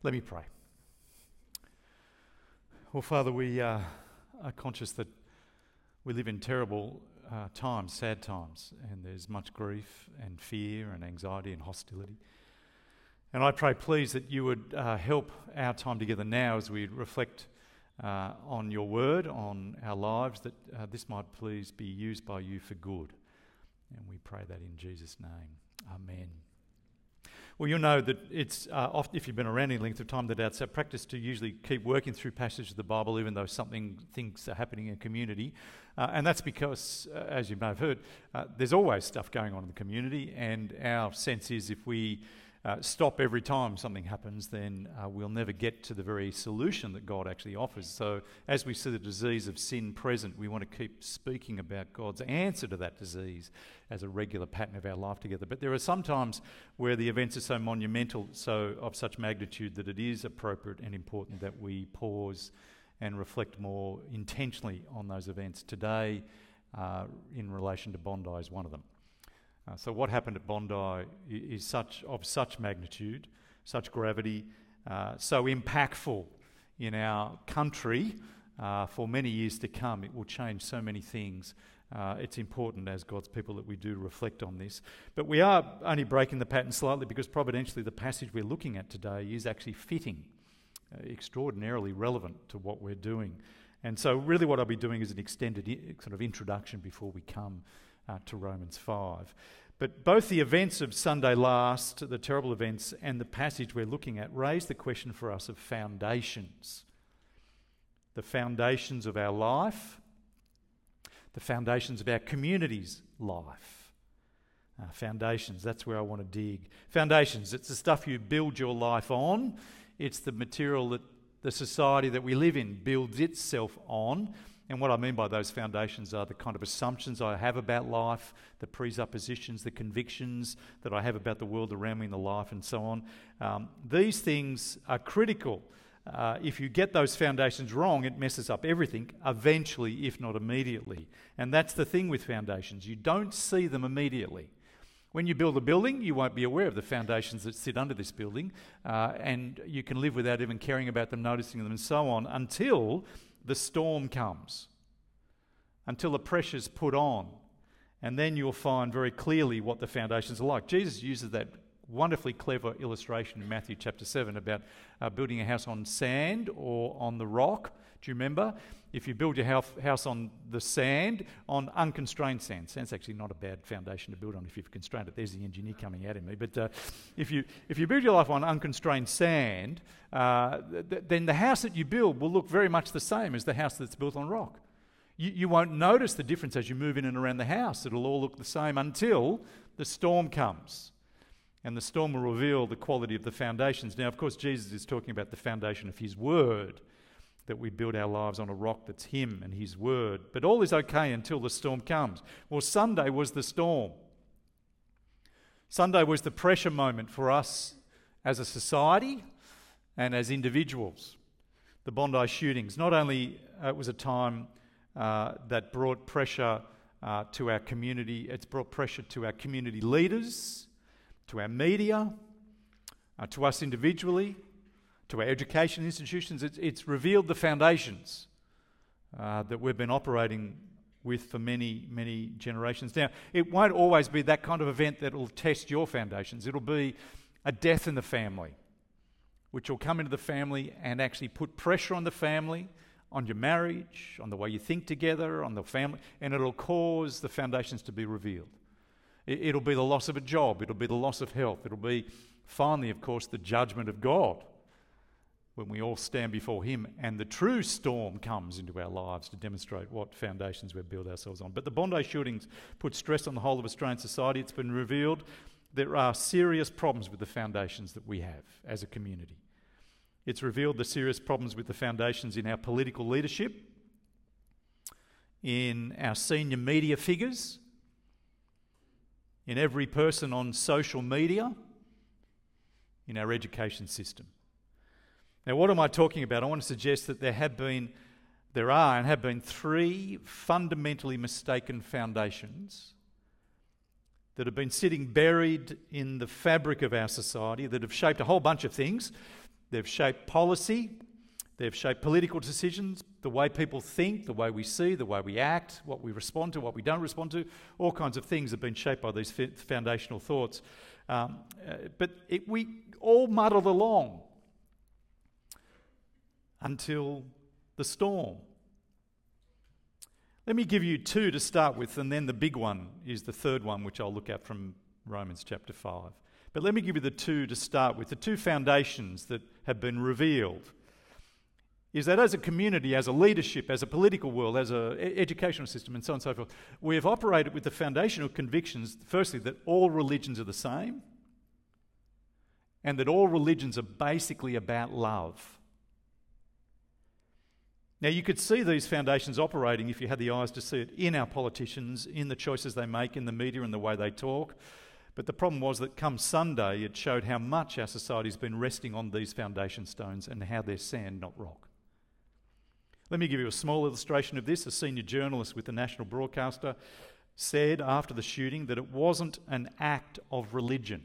Let me pray. Well, Father, we are conscious that we live in terrible times, sad times, and there's much grief and fear and anxiety and hostility. And I pray, please, that you would help our time together now as we reflect on your word, on our lives, that this might please be used by you for good. And we pray that in Jesus' name. Amen. Well, you'll know that it's often, if you've been around any length of time, that it's our practice to usually keep working through passages of the Bible, even though things are happening in a community. And that's because, as you may have heard, there's always stuff going on in the community, and our sense is if we stop every time something happens, then we'll never get to the very solution that God actually offers. So as we see the disease of sin present, we want to keep speaking about God's answer to that disease as a regular pattern of our life together. But there are some times where the events are so monumental, so of such magnitude, that it is appropriate and important that we pause and reflect more intentionally on those events. Today, in relation to Bondi, is one of them. So what happened at Bondi is of such magnitude, such gravity, so impactful in our country for many years to come. It will change so many things. It's important as God's people that we do reflect on this. But we are only breaking the pattern slightly because providentially the passage we're looking at today is actually fitting, extraordinarily relevant to what we're doing. And so really what I'll be doing is an extended sort of introduction before we come to Romans 5. But both the events of Sunday last, the terrible events, and the passage we're looking at raise the question for us of foundations. The foundations of our life, the foundations of our community's life. Foundations, that's where I want to dig. Foundations, it's the stuff you build your life on. It's the material that the society that we live in builds itself on. And what I mean by those foundations are the kind of assumptions I have about life, the presuppositions, the convictions that I have about the world around me and the life and so on. These things are critical. If you get those foundations wrong, it messes up everything, eventually, if not immediately. And that's the thing with foundations. You don't see them immediately. When you build a building, you won't be aware of the foundations that sit under this building, and you can live without even caring about them, noticing them and so on, until the storm comes, until the pressure's put on, and then you'll find very clearly what the foundations are like. Jesus uses that wonderfully clever illustration in Matthew chapter 7 about building a house on sand or on the rock. Do you remember? If you build your house on the sand, on unconstrained sand, sand's actually not a bad foundation to build on if you've constrained it. There's the engineer coming out at me. But if you build your life on unconstrained sand, then the house that you build will look very much the same as the house that's built on rock. You won't notice the difference as you move in and around the house. It'll all look the same until the storm comes. And the storm will reveal the quality of the foundations. Now, of course, Jesus is talking about the foundation of his word, that we build our lives on a rock that's him and his word. But all is okay until the storm comes. Well, Sunday was the storm. Sunday was the pressure moment for us as a society and as individuals. The Bondi shootings, not only it was a time that brought pressure to our community, it's brought pressure to our community leaders, to our media, to us individually, to our education institutions. It's revealed the foundations that we've been operating with for many, many generations. Now, it won't always be that kind of event that will test your foundations. It'll be a death in the family, which will come into the family and actually put pressure on the family, on your marriage, on the way you think together, on the family, and it'll cause the foundations to be revealed. It'll be the loss of a job. It'll be the loss of health. It'll be, finally, of course, the judgment of God when we all stand before him and the true storm comes into our lives to demonstrate what foundations we've built ourselves on. But the Bondi shootings put stress on the whole of Australian society. It's been revealed there are serious problems with the foundations that we have as a community. It's revealed the serious problems with the foundations in our political leadership, in our senior media figures, in every person on social media, in our education system. Now, what am I talking about? I want to suggest that there have been three fundamentally mistaken foundations that have been sitting buried in the fabric of our society that have shaped a whole bunch of things, they've shaped policy, they've shaped political decisions, the way people think, the way we see, the way we act, what we respond to, what we don't respond to. All kinds of things have been shaped by these foundational thoughts. We all muddle along until the storm. Let me give you two to start with, and then the big one is the third one, which I'll look at from Romans chapter 5. But let me give you the two to start with, the two foundations that have been revealed. Is that as a community, as a leadership, as a political world, as an educational system, and so on and so forth, we have operated with the foundational convictions, firstly, that all religions are the same, and that all religions are basically about love. Now, you could see these foundations operating, if you had the eyes to see it, in our politicians, in the choices they make, in the media, and the way they talk. But the problem was that come Sunday, it showed how much our society's been resting on these foundation stones and how they're sand, not rock. Let me give you a small illustration of this. A senior journalist with the national broadcaster said after the shooting that it wasn't an act of religion.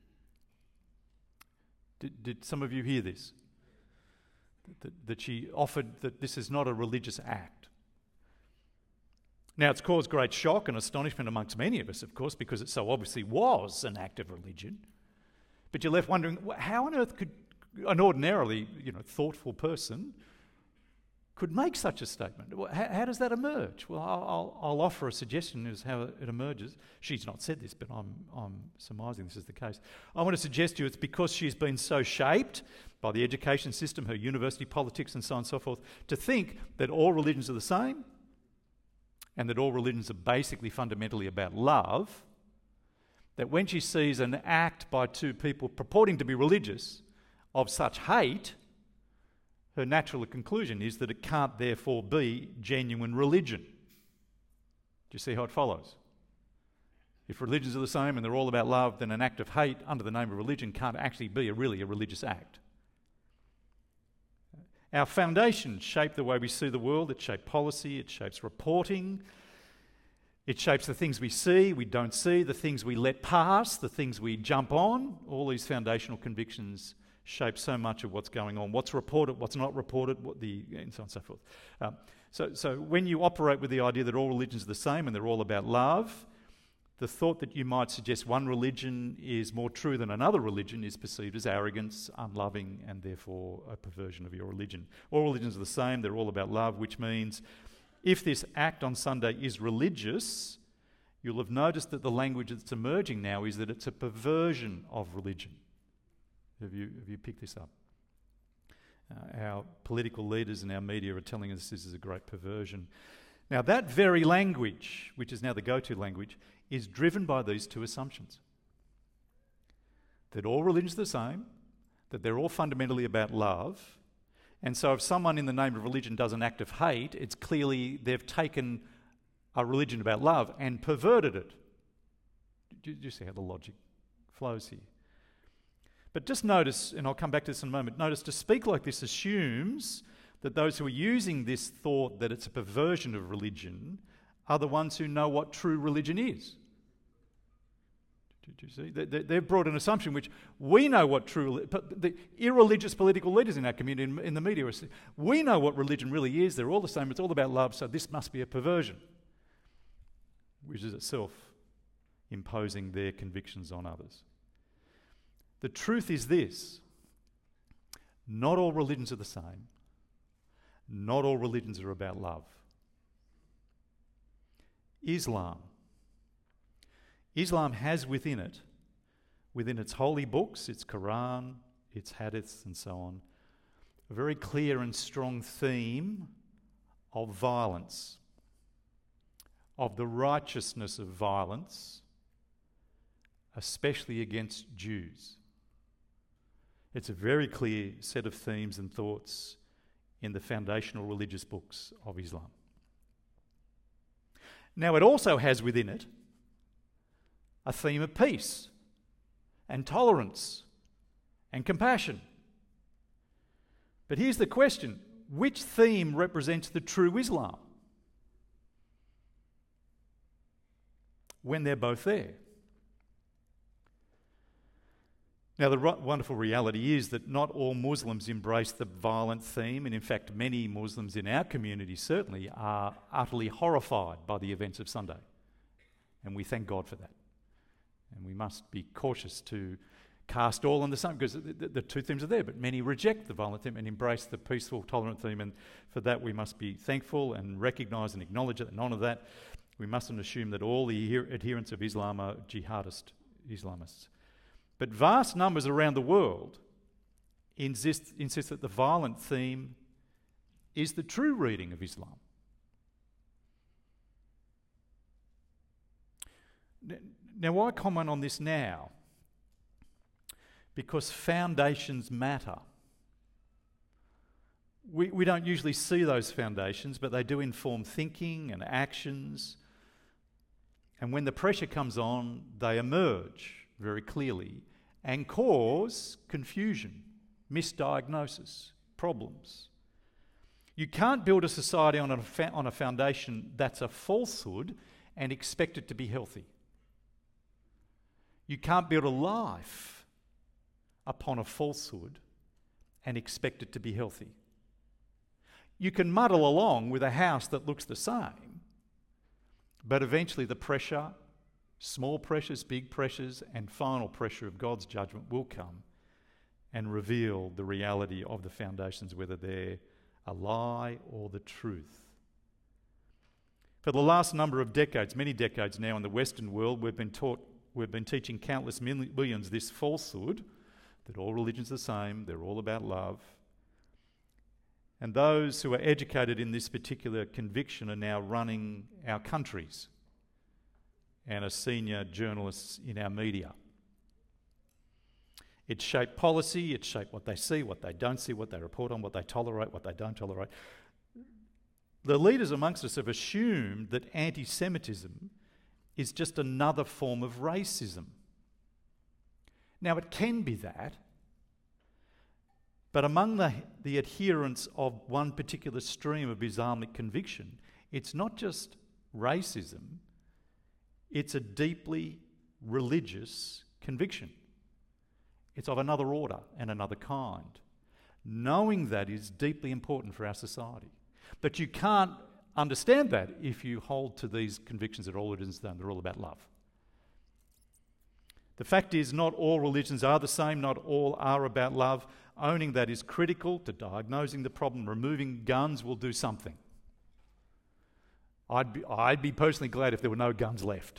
Did some of you hear this? That she offered that this is not a religious act. Now, it's caused great shock and astonishment amongst many of us, of course, because it so obviously was an act of religion. But you're left wondering, how on earth could an ordinarily, thoughtful person could make such a statement? How does that emerge? Well, I'll offer a suggestion as how it emerges. She's not said this, but I'm surmising this is the case. I want to suggest to you it's because she's been so shaped by the education system, her university politics and so on and so forth, to think that all religions are the same and that all religions are basically fundamentally about love, that when she sees an act by two people purporting to be religious of such hate, her natural conclusion is that it can't therefore be genuine religion. Do you see how it follows? If religions are the same and they're all about love, then an act of hate under the name of religion can't actually be really a religious act. Our foundations shape the way we see the world. It shapes policy, it shapes reporting, it shapes the things we see, we don't see, the things we let pass, the things we jump on. All these foundational convictions shape so much of what's going on, what's reported, what's not reported, and so on and so forth. So when you operate with the idea that all religions are the same and they're all about love, the thought that you might suggest one religion is more true than another religion is perceived as arrogance, unloving, and therefore a perversion of your religion. All religions are the same, they're all about love, which means if this act on Sunday is religious, you'll have noticed that the language that's emerging now is that it's a perversion of religion. Have you picked this up? Our political leaders and our media are telling us this is a great perversion. Now, that very language, which is now the go-to language, is driven by these two assumptions. That all religions are the same, that they're all fundamentally about love, and so if someone in the name of religion does an act of hate, it's clearly they've taken a religion about love and perverted it. Do you see how the logic flows here? But just notice, and I'll come back to this in a moment, notice to speak like this assumes that those who are using this thought that it's a perversion of religion are the ones who know what true religion is. Did you see? They've brought an assumption which we know what true... The irreligious political leaders in our community, in the media, we know what religion really is. They're all the same. It's all about love, so this must be a perversion, which is itself imposing their convictions on others. The truth is this: not all religions are the same. Not all religions are about love. Islam has within its holy books, its Quran, its hadiths and so on, a very clear and strong theme of violence, of the righteousness of violence, especially against Jews. It's a very clear set of themes and thoughts in the foundational religious books of Islam. Now, it also has within it a theme of peace and tolerance and compassion. But here's the question: which theme represents the true Islam when they're both there? Now, the wonderful reality is that not all Muslims embrace the violent theme, and in fact, many Muslims in our community certainly are utterly horrified by the events of Sunday. And we thank God for that. And we must be cautious to cast all on the same, because the two themes are there, but many reject the violent theme and embrace the peaceful, tolerant theme, and for that we must be thankful and recognise and acknowledge it and honour that. We mustn't assume that all the adherents of Islam are jihadist Islamists. But vast numbers around the world insist that the violent theme is the true reading of Islam. Now, why comment on this now? Because foundations matter. We don't usually see those foundations, but they do inform thinking and actions. And when the pressure comes on, they emerge very clearly and cause confusion, misdiagnosis, problems. You can't build a society on a foundation that's a falsehood and expect it to be healthy. You can't build a life upon a falsehood and expect it to be healthy. You can muddle along with a house that looks the same, but eventually the pressure, small pressures, big pressures, and final pressure of God's judgment will come and reveal the reality of the foundations, whether they're a lie or the truth. For the last number of decades, many decades now in the Western world, we've been teaching countless millions this falsehood, that all religions are the same, they're all about love. And those who are educated in this particular conviction are now running our countries and are senior journalists in our media. It's shaped policy, it's shaped what they see, what they don't see, what they report on, what they tolerate, what they don't tolerate. The leaders amongst us have assumed that anti-Semitism is just another form of racism. Now, it can be that, but among the adherents of one particular stream of Islamic conviction, it's not just racism, it's a deeply religious conviction. It's of another order and another kind. Knowing that is deeply important for our society. But you can't understand that if you hold to these convictions that all religions are, they're all about love. The fact is, not all religions are the same, not all are about love. Owning that is critical to diagnosing the problem. Removing guns will do something. I'd be personally glad if there were no guns left,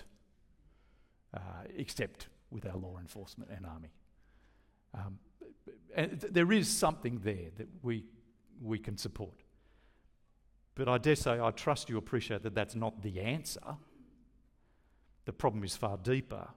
except with our law enforcement and army. And there is something there that we can support. But I dare say, I trust you appreciate that that's not the answer. The problem is far deeper.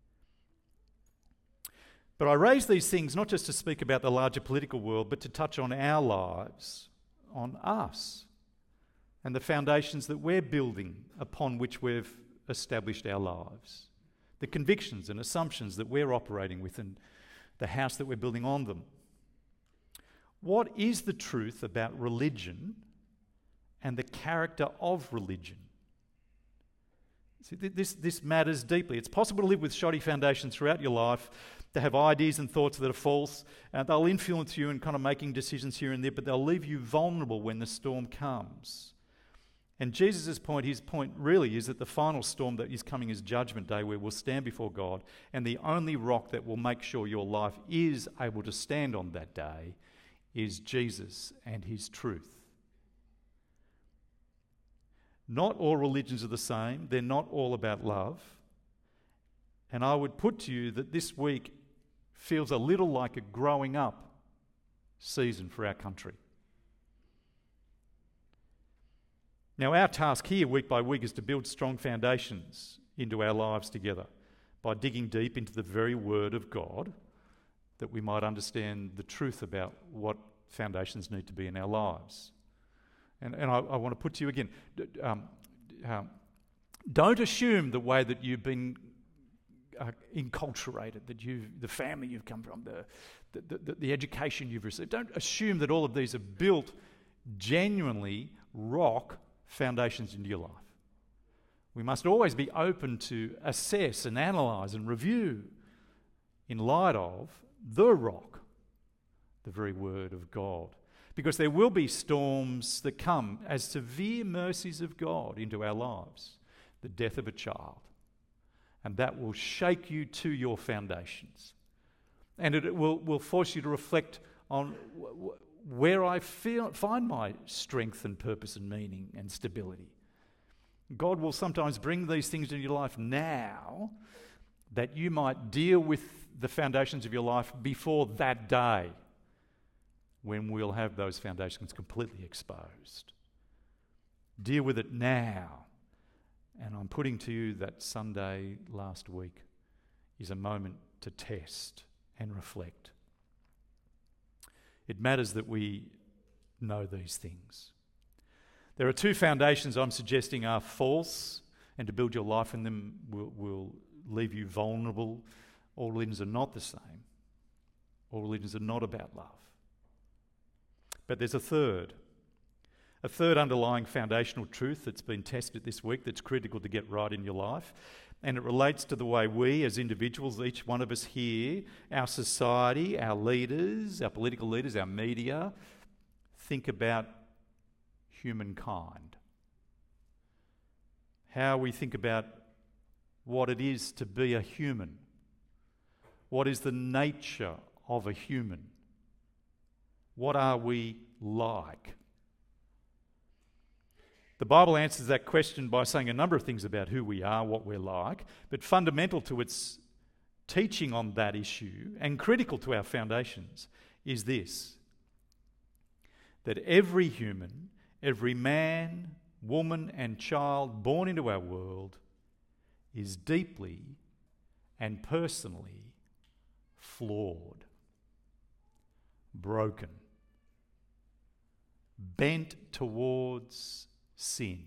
But I raise these things not just to speak about the larger political world, but to touch on our lives, on us, and the foundations that we're building upon which we've established our lives, the convictions and assumptions that we're operating with, and the house that we're building on them. What is the truth about religion and the character of religion? See, this matters deeply. It's possible to live with shoddy foundations throughout your life, to have ideas and thoughts that are false, and they'll influence you in kind of making decisions here and there, but they'll leave you vulnerable when the storm comes. And Jesus' point, his point really is that the final storm that is coming is Judgment Day, where we'll stand before God, and the only rock that will make sure your life is able to stand on that day is Jesus and his truth. Not all religions are the same. They're not all about love. And I would put to you that this week feels a little like a growing up season for our country. Now, our task here, week by week, is to build strong foundations into our lives together by digging deep into the very Word of God, that we might understand the truth about what foundations need to be in our lives. And I want to put to you again, don't assume the way that you've been enculturated, that the family you've come from, the education you've received. Don't assume that all of these have built genuinely rock foundations into your life. We must always be open to assess and analyse and review in light of the rock, the very word of God. Because there will be storms that come as severe mercies of God into our lives. The death of a child. And that will shake you to your foundations. And it will force you to reflect on where I find my strength and purpose and meaning and stability. God will sometimes bring these things into your life now that you might deal with the foundations of your life before that day when we'll have those foundations completely exposed. Deal with it now. And I'm putting to you that Sunday last week is a moment to test and reflect. It matters that we know these things. There are two foundations I'm suggesting are false, and to build your life in them will leave you vulnerable. All religions are not the same. All religions are not about love. But there's a third underlying foundational truth that's been tested this week that's critical to get right in your life. And it relates to the way we as individuals, each one of us here, our society, our leaders, our political leaders, our media, think about humankind. How we think about what it is to be a human. What is the nature of a human? What are we like? The Bible answers that question by saying a number of things about who we are, what we're like, but fundamental to its teaching on that issue and critical to our foundations is this: that every human, every man, woman and child born into our world is deeply and personally flawed, broken, bent towards sin.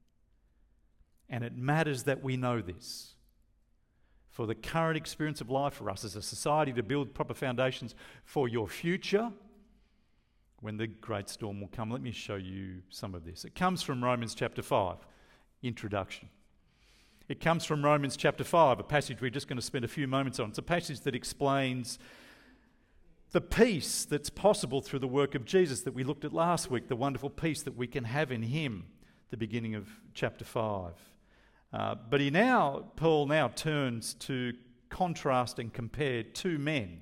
And it matters that we know this. For the current experience of life, for us as a society to build proper foundations for your future, when the great storm will come. Let me show you some of this. It comes from Romans chapter 5, introduction. It comes from Romans chapter 5, a passage we're just going to spend a few moments on. It's a passage that explains the peace that's possible through the work of Jesus that we looked at last week, the wonderful peace that we can have in him, the beginning of chapter 5. But Paul now turns to contrast and compare two men,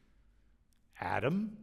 Adam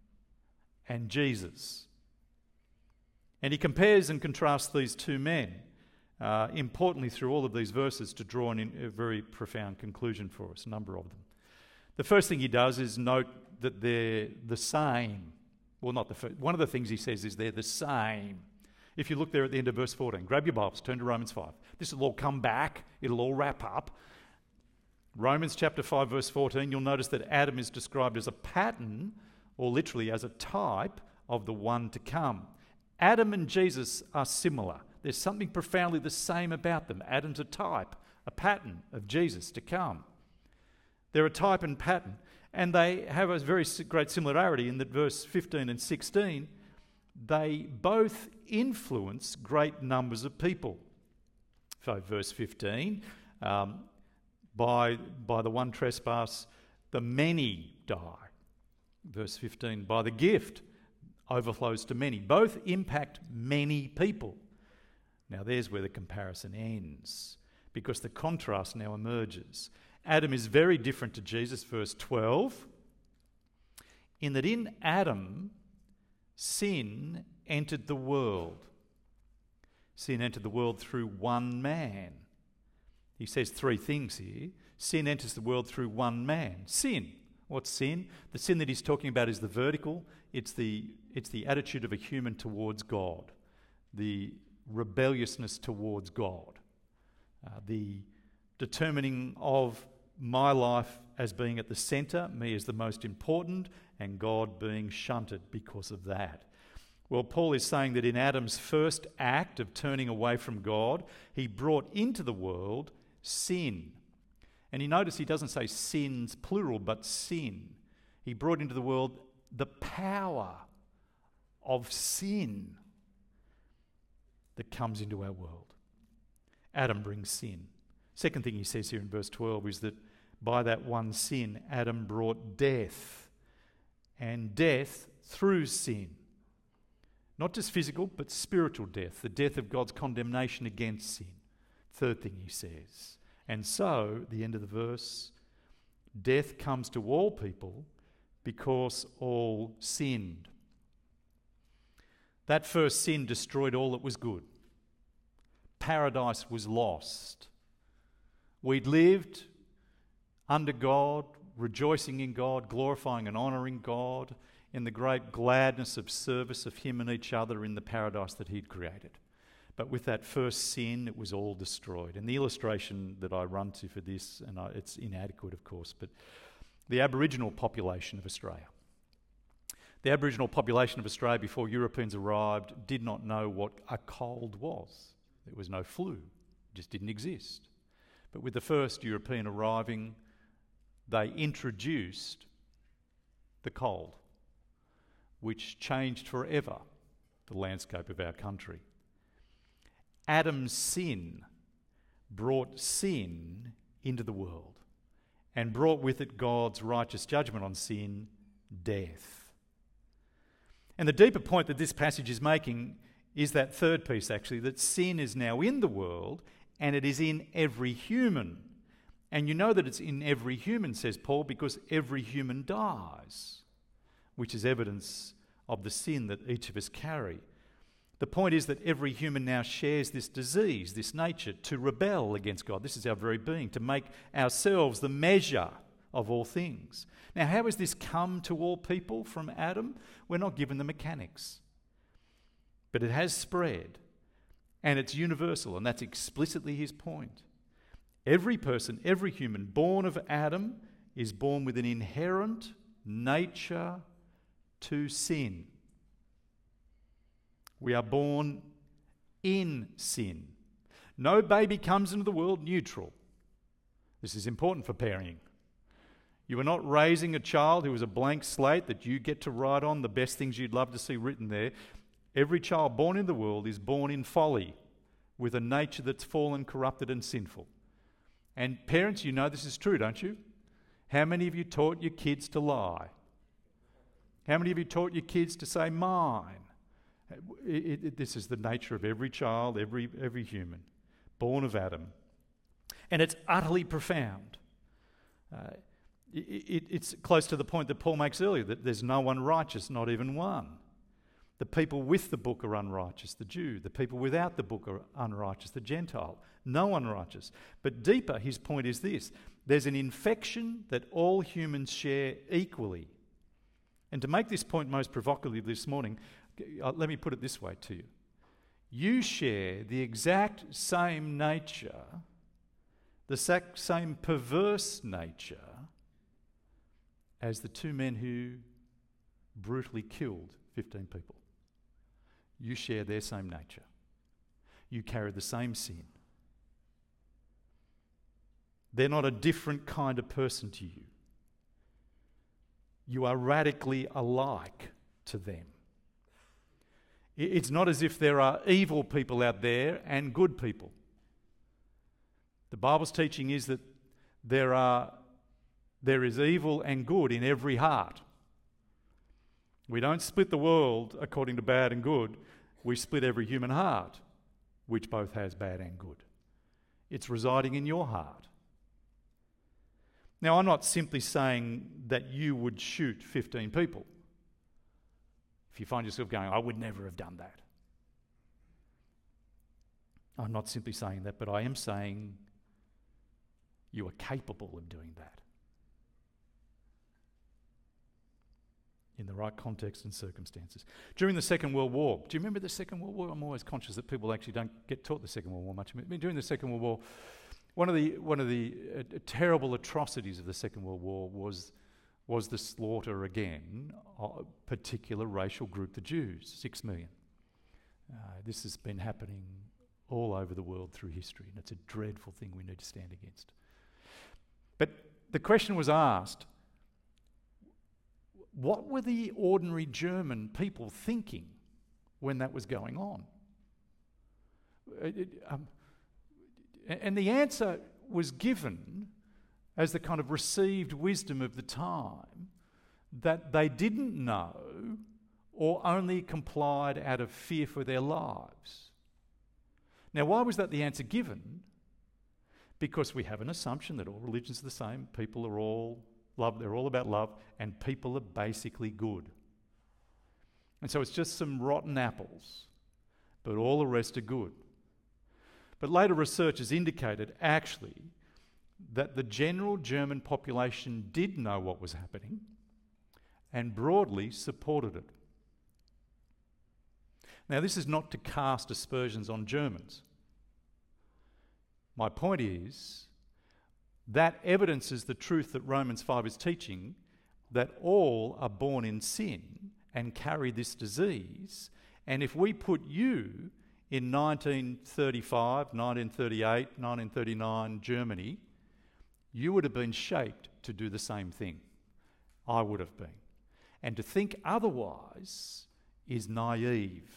and Jesus. And he compares and contrasts these two men, importantly through all of these verses, to draw a very profound conclusion for us, a number of them. The first thing he does is note that they're the same. Well, not the first. One of the things he says is they're the same. If you look there at the end of verse 14, grab your Bibles, turn to Romans 5. This will all come back. It'll all wrap up. Romans chapter 5, verse 14, you'll notice that Adam is described as a pattern, or literally as a type, of the one to come. Adam and Jesus are similar. There's something profoundly the same about them. Adam's a type, a pattern of Jesus to come. They're a type and pattern. And they have a very great similarity in that verse 15 and 16, they both influence great numbers of people. So verse 15, by the one trespass, the many die. Verse 15, by the gift, overflows to many. Both impact many people. Now there's where the comparison ends, because the contrast now emerges. Adam is very different to Jesus, verse 12, in that in Adam, sin entered the world. Sin entered the world through one man. He says three things here. Sin enters the world through one man. Sin. What's sin? The sin that he's talking about is the vertical. It's the attitude of a human towards God. The rebelliousness towards God. The determining of my life as being at the centre, me as the most important, and God being shunted because of that. Well, Paul is saying that in Adam's first act of turning away from God, he brought into the world sin. And you notice he doesn't say sins plural, but sin. He brought into the world the power of sin that comes into our world. Adam brings sin. Second thing he says here in verse 12 is that by that one sin, Adam brought death, and death through sin. Not just physical, but spiritual death, the death of God's condemnation against sin. Third thing he says. And so, the end of the verse, death comes to all people because all sinned. That first sin destroyed all that was good. Paradise was lost. We'd lived under God, rejoicing in God, glorifying and honouring God, in the great gladness of service of him and each other in the paradise that he'd created. But with that first sin, it was all destroyed. And the illustration that I run to for this, and it's inadequate of course, but the Aboriginal population of Australia. The Aboriginal population of Australia before Europeans arrived did not know what a cold was. There was no flu, it just didn't exist. But with the first European arriving, they introduced the cold, which changed forever the landscape of our country. Adam's sin brought sin into the world and brought with it God's righteous judgment on sin, death. And the deeper point that this passage is making is that third piece actually, that sin is now in the world and it is in every human. And you know that it's in every human, says Paul, because every human dies, which is evidence of the sin that each of us carry. The point is that every human now shares this disease, this nature, to rebel against God. This is our very being, to make ourselves the measure of all things. Now, how has this come to all people from Adam? We're not given the mechanics. But it has spread, and it's universal, and that's explicitly his point. Every person, every human born of Adam is born with an inherent nature to sin. We are born in sin. No baby comes into the world neutral. This is important for parenting. You are not raising a child who is a blank slate that you get to write on the best things you'd love to see written there. Every child born in the world is born in folly, with a nature that's fallen, corrupted and sinful. And parents, you know this is true, don't you? How many of you taught your kids to lie? How many of you taught your kids to say mine? This is the nature of every child, every human, born of Adam. And it's utterly profound. It's close to the point that Paul makes earlier, that there's no one righteous, not even one. The people with the book are unrighteous, the Jew. The people without the book are unrighteous, the Gentile. No one righteous. But deeper, his point is this. There's an infection that all humans share equally. And to make this point most provocatively this morning, let me put it this way to you. You share the exact same nature, the same perverse nature as the two men who brutally killed 15 people. You share their same nature. You carry the same sin. They're not a different kind of person to you. You are radically alike to them. It's not as if there are evil people out there and good people. The Bible's teaching is that there is evil and good in every heart. We don't split the world according to bad and good. We split every human heart, which both has bad and good. It's residing in your heart. Now, I'm not simply saying that you would shoot 15 people. If you find yourself going, I would never have done that. I'm not simply saying that, but I am saying you are capable of doing that. In the right context and circumstances. During the Second World War, do you remember the Second World War? I'm always conscious that people actually don't get taught the Second World War much. I mean, during the Second World War, one of the terrible atrocities of the Second World War was the slaughter again of a particular racial group, the Jews, 6 million. This has been happening all over the world through history, and it's a dreadful thing we need to stand against. But the question was asked, what were the ordinary German people thinking when that was going on? And the answer was given as the kind of received wisdom of the time that they didn't know or only complied out of fear for their lives. Now, why was that the answer given? Because we have an assumption that all religions are the same, people are all love, they're all about love, and people are basically good. And so it's just some rotten apples, but all the rest are good. But later research has indicated actually that the general German population did know what was happening and broadly supported it. Now, this is not to cast aspersions on Germans. My point is that evidences the truth that Romans 5 is teaching, that all are born in sin and carry this disease. And if we put you in 1935, 1938, 1939 Germany, you would have been shaped to do the same thing. I would have been. And to think otherwise is naive.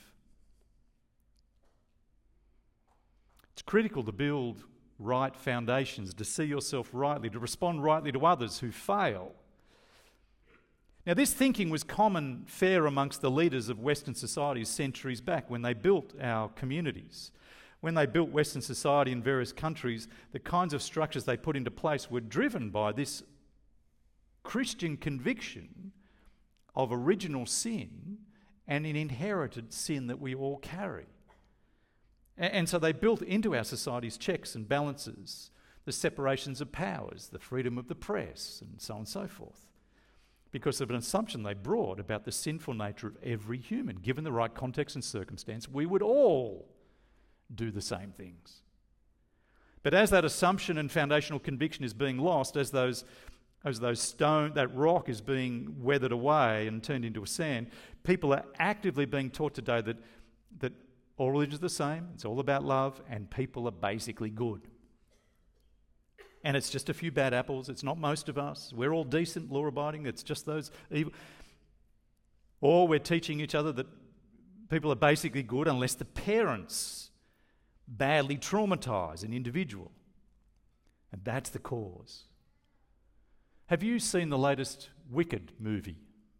It's critical to build right foundations, to see yourself rightly, to respond rightly to others who fail. Now, this thinking was common fare amongst the leaders of Western societies centuries back when they built our communities. When they built Western society in various countries, the kinds of structures they put into place were driven by this Christian conviction of original sin and an inherited sin that we all carry. And so they built into our societies checks and balances, the separations of powers, the freedom of the press, and so on and so forth, because of an assumption they brought about the sinful nature of every human. Given the right context and circumstance, we would all do the same things. But as that assumption and foundational conviction is being lost, as that rock is being weathered away and turned into a sand, people are actively being taught today that all religions are the same, it's all about love, and people are basically good. And it's just a few bad apples, it's not most of us, we're all decent, law-abiding, it's just those evil. Or we're teaching each other that people are basically good unless the parents badly traumatise an individual. And that's the cause. Have you seen the latest Wicked movie?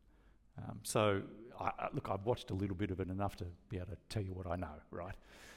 I've watched a little bit of it, enough to be able to tell you what I know, right?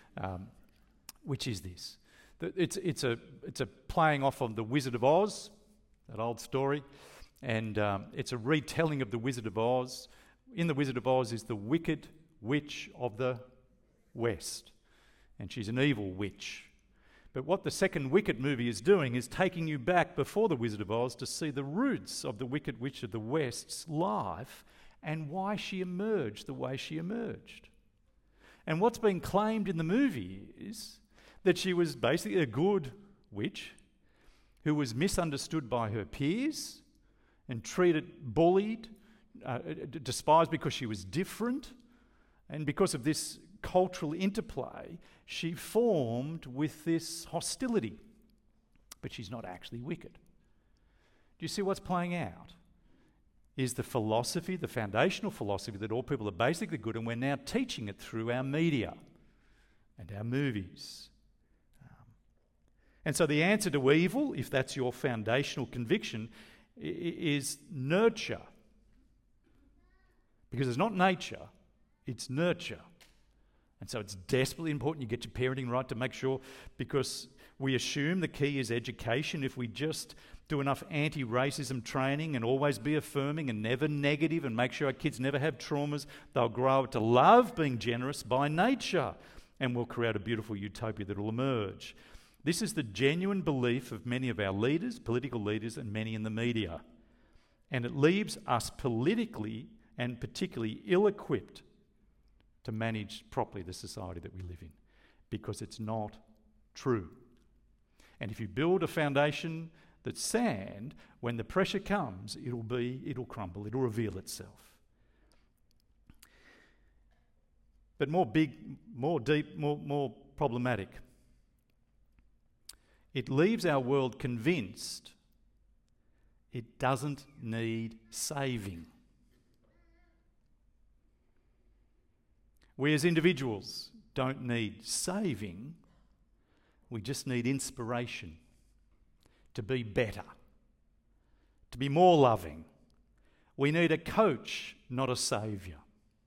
Which is this. It's a playing off of The Wizard of Oz, that old story, and it's a retelling of The Wizard of Oz. In The Wizard of Oz is the Wicked Witch of the West, and she's an evil witch. But what the second Wicked movie is doing is taking you back before The Wizard of Oz to see the roots of the Wicked Witch of the West's life and why she emerged the way she emerged. And what's being claimed in the movie is that she was basically a good witch who was misunderstood by her peers and bullied, despised because she was different. And because of this cultural interplay, she formed with this hostility. But she's not actually wicked. Do you see what's playing out? Is the philosophy, the foundational philosophy that all people are basically good, and we're now teaching it through our media and our movies. And so the answer to evil, if that's your foundational conviction, is nurture. Because it's not nature, it's nurture. And so it's desperately important you get your parenting right to make sure, because we assume the key is education. If we just do enough anti-racism training and always be affirming and never negative and make sure our kids never have traumas, they'll grow up to love being generous by nature, and we'll create a beautiful utopia that will emerge. This is the genuine belief of many of our leaders, political leaders, and many in the media. And it leaves us politically and particularly ill-equipped to manage properly the society that we live in, because it's not true. And if you build a foundation that's sand, when the pressure comes, it'll crumble, it'll reveal itself. But more deep, more problematic. It leaves our world convinced it doesn't need saving. We as individuals don't need saving, we just need inspiration to be better, to be more loving. We need a coach, not a saviour.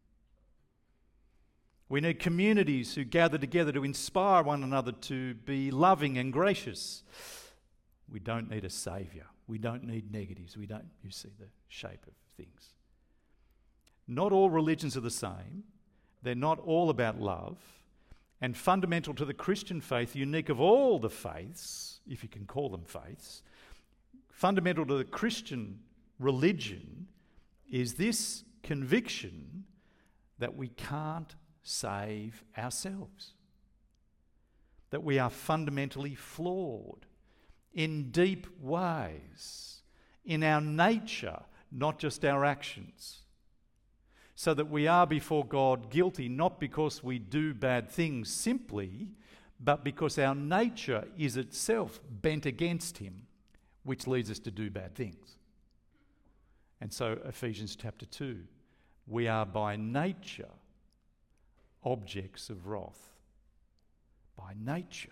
We need communities who gather together to inspire one another to be loving and gracious. We don't need a saviour. We don't need negatives. You see the shape of things. Not all religions are the same. They're not all about love. And fundamental to the Christian faith, unique of all the faiths, if you can call them faiths, fundamental to the Christian religion is this conviction that we can't save ourselves, that we are fundamentally flawed in deep ways, in our nature, not just our actions, so that we are before God guilty not because we do bad things simply, but because our nature is itself bent against Him, which leads us to do bad things. And so Ephesians chapter 2, we are by nature objects of wrath. By nature.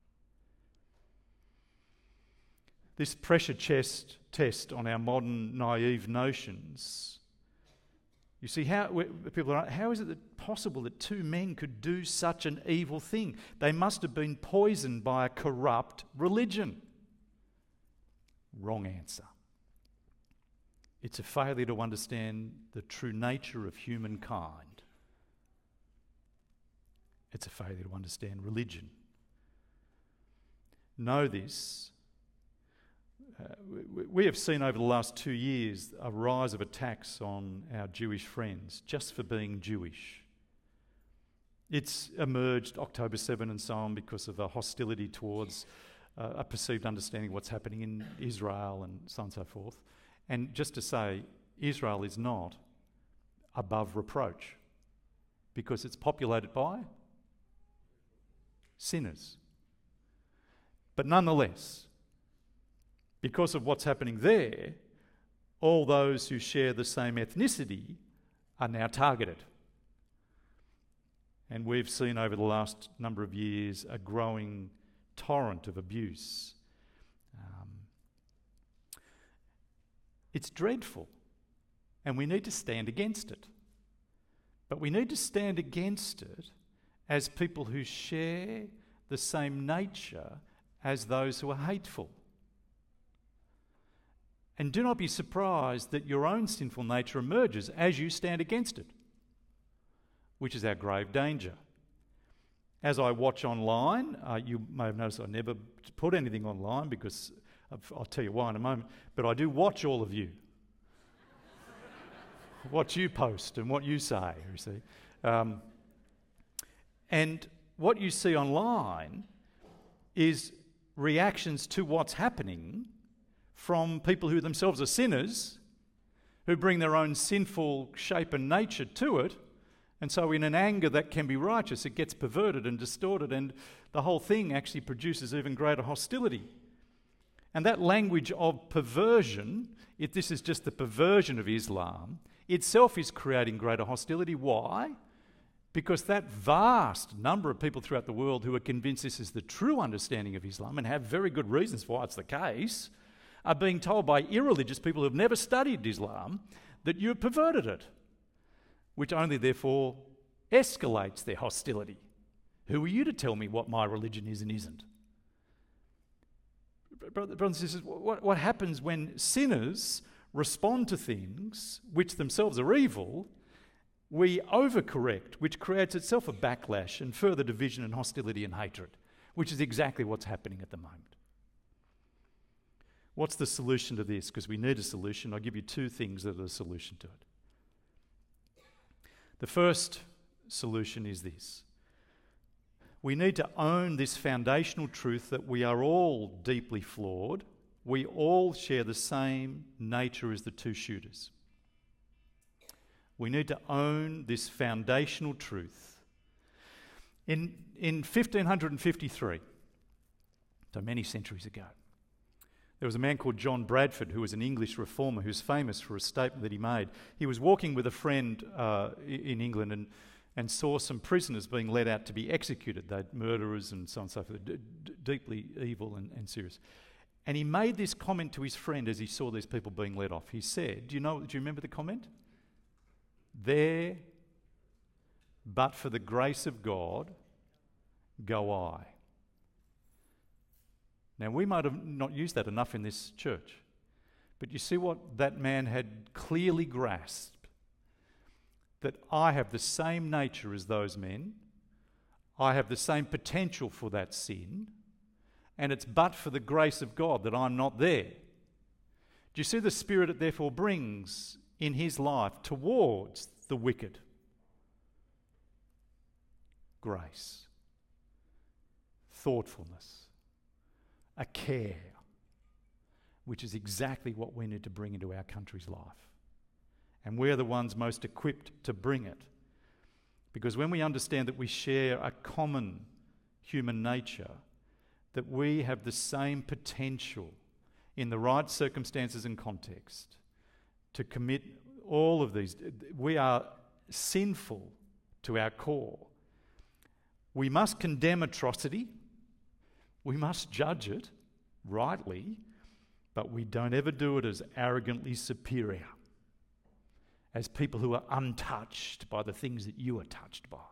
This pressure test on our modern naive notions, you see, people are, how is it possible that two men could do such an evil thing? They must have been poisoned by a corrupt religion. Wrong answer. It's a failure to understand the true nature of humankind. It's a failure to understand religion. Know this. We have seen over the last 2 years a rise of attacks on our Jewish friends just for being Jewish. It's emerged October 7 and so on because of a hostility towards a perceived understanding of what's happening in Israel and so on and so forth. And just to say, Israel is not above reproach because it's populated by sinners. But nonetheless, because of what's happening there, all those who share the same ethnicity are now targeted. And we've seen over the last number of years a growing torrent of abuse. It's dreadful, and we need to stand against it. But we need to stand against it as people who share the same nature as those who are hateful. And do not be surprised that your own sinful nature emerges as you stand against it, which is our grave danger. As I watch online, you may have noticed I never put anything online because I'll tell you why in a moment, but I do watch all of you. What you post and what you say, you see. And what you see online is reactions to what's happening from people who themselves are sinners, who bring their own sinful shape and nature to it, and so in an anger that can be righteous, it gets perverted and distorted, and the whole thing actually produces even greater hostility. And that language of perversion, if this is just the perversion of Islam, itself is creating greater hostility. Why? Because that vast number of people throughout the world who are convinced this is the true understanding of Islam and have very good reasons why it's the case, are being told by irreligious people who have never studied Islam that you have perverted it, which only therefore escalates their hostility. Who are you to tell me what my religion is and isn't? Brothers and sisters, what happens when sinners respond to things which themselves are evil? We overcorrect, which creates itself a backlash and further division and hostility and hatred, which is exactly what's happening at the moment. What's the solution to this? Because we need a solution. I'll give you two things that are the solution to it. The first solution is this. We need to own this foundational truth that we are all deeply flawed. We all share the same nature as the two shooters. We need to own this foundational truth. In 1553, so many centuries ago, there was a man called John Bradford who was an English reformer who's famous for a statement that he made. He was walking with a friend in England and saw some prisoners being led out to be executed. They'd murderers and so on and so forth, deeply evil and serious. And he made this comment to his friend as he saw these people being led off. He said, do you remember the comment? There, but for the grace of God, go I. Now, we might have not used that enough in this church, but you see what that man had clearly grasped? That I have the same nature as those men, I have the same potential for that sin, and it's but for the grace of God that I'm not there. Do you see the spirit it therefore brings in his life towards the wicked? Grace, thoughtfulness, a care, which is exactly what we need to bring into our country's life. And we're the ones most equipped to bring it. Because when we understand that we share a common human nature, that we have the same potential in the right circumstances and context to commit all of these. We are sinful to our core. We must condemn atrocity. We must judge it rightly, but we don't ever do it as arrogantly superior, as people who are untouched by the things that you are touched by.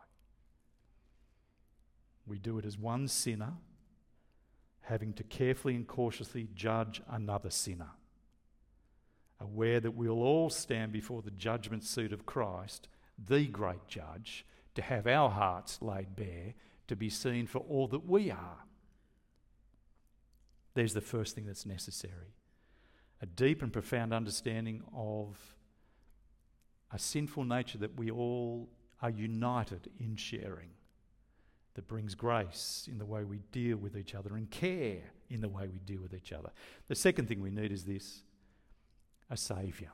We do it as one sinner having to carefully and cautiously judge another sinner, aware that we'll all stand before the judgment seat of Christ, the great judge, to have our hearts laid bare, to be seen for all that we are. There's the first thing that's necessary. A deep and profound understanding of a sinful nature that we all are united in sharing, that brings grace in the way we deal with each other and care in the way we deal with each other. The second thing we need is this: a saviour.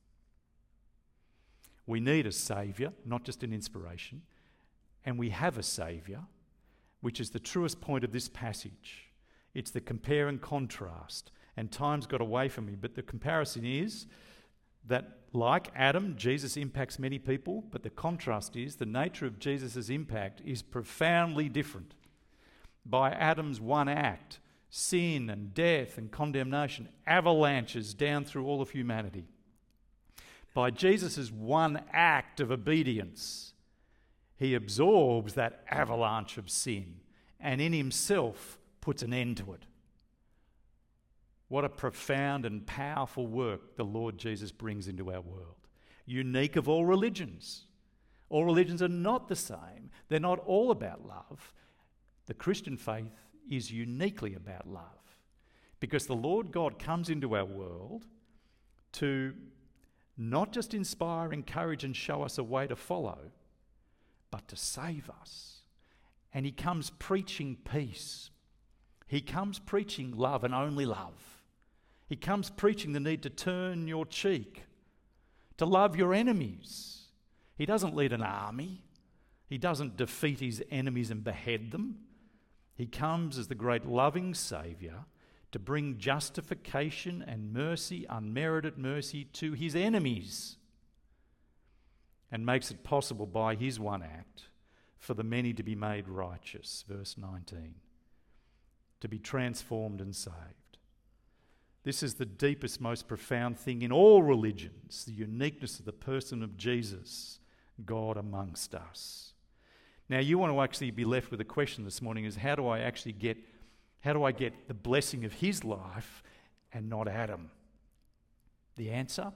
We need a saviour, not just an inspiration, and we have a saviour, which is the truest point of this passage. It's the compare and contrast, and time's got away from me, but the comparison is that, like Adam, Jesus impacts many people, but the contrast is the nature of Jesus' impact is profoundly different. By Adam's one act, sin and death and condemnation avalanches down through all of humanity. By Jesus' one act of obedience, he absorbs that avalanche of sin and in himself puts an end to it. What a profound and powerful work the Lord Jesus brings into our world. Unique of all religions. All religions are not the same. They're not all about love. The Christian faith is uniquely about love, because the Lord God comes into our world to not just inspire, encourage and show us a way to follow, but to save us. And he comes preaching peace. He comes preaching love and only love. He comes preaching the need to turn your cheek, to love your enemies. He doesn't lead an army. He doesn't defeat his enemies and behead them. He comes as the great loving Saviour to bring justification and mercy, unmerited mercy, to his enemies, and makes it possible by his one act for the many to be made righteous, verse 19, to be transformed and saved. This is the deepest, most profound thing in all religions, the uniqueness of the person of Jesus, God amongst us. Now, you want to actually be left with a question this morning: is how do I get the blessing of his life and not Adam? The answer?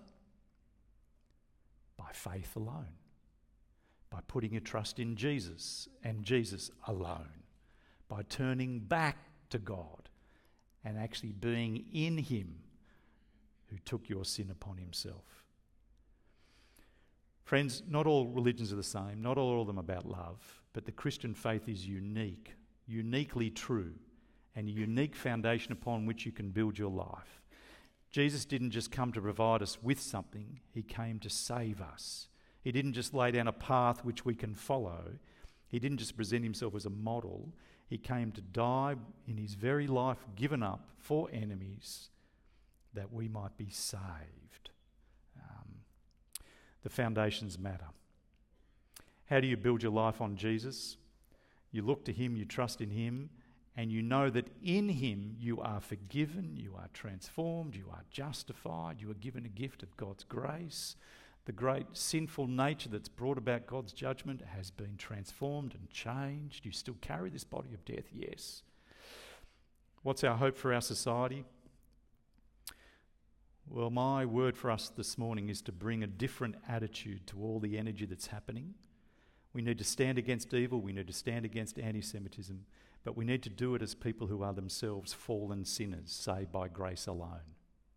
By faith alone. By putting your trust in Jesus and Jesus alone. By turning back to God and actually being in him who took your sin upon himself. Friends, not all religions are the same, not all of them about love, but the Christian faith is unique, uniquely true, and a unique foundation upon which you can build your life. Jesus didn't just come to provide us with something, he came to save us. He didn't just lay down a path which we can follow. He didn't just present himself as a model. He came to die in his very life, given up for enemies, that we might be saved. The foundations matter. How do you build your life on Jesus? You look to him, you trust in him, and you know that in him you are forgiven, you are transformed, you are justified, you are given a gift of God's grace. The great sinful nature that's brought about God's judgment has been transformed and changed. You still carry this body of death, yes. What's our hope for our society? Well, my word for us this morning is to bring a different attitude to all the energy that's happening. We need to stand against evil, we need to stand against anti-Semitism, but we need to do it as people who are themselves fallen sinners, saved by grace alone.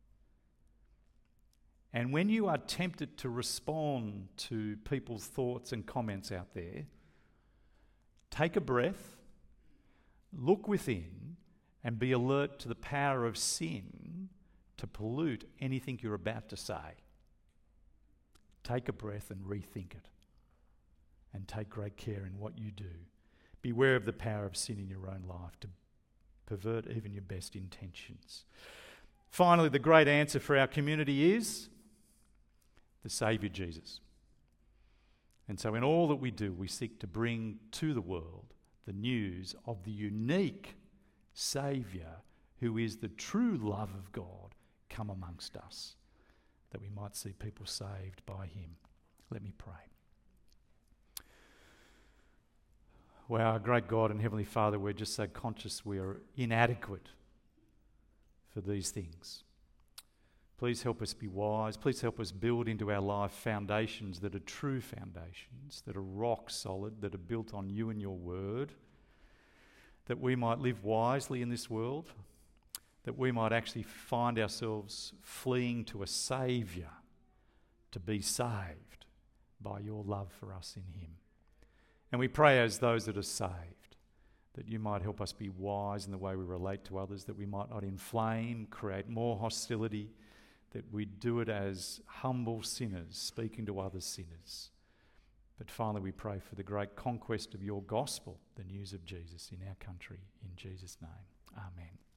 And when you are tempted to respond to people's thoughts and comments out there, take a breath, look within, and be alert to the power of sin to pollute anything you're about to say. Take a breath and rethink it. And take great care in what you do. Beware of the power of sin in your own life to pervert even your best intentions. Finally, the great answer for our community is the Saviour Jesus. And so in all that we do, we seek to bring to the world the news of the unique Saviour who is the true love of God come amongst us, that we might see people saved by him. Let me pray. Well, our great God and Heavenly Father, we're just so conscious we are inadequate for these things. Please help us be wise. Please help us build into our life foundations that are true foundations, that are rock solid, that are built on you and your word, that we might live wisely in this world, that we might actually find ourselves fleeing to a Saviour to be saved by your love for us in him. And we pray as those that are saved, that you might help us be wise in the way we relate to others, that we might not inflame, create more hostility, that we do it as humble sinners speaking to other sinners. But finally, we pray for the great conquest of your gospel, the news of Jesus in our country. In Jesus' name, amen.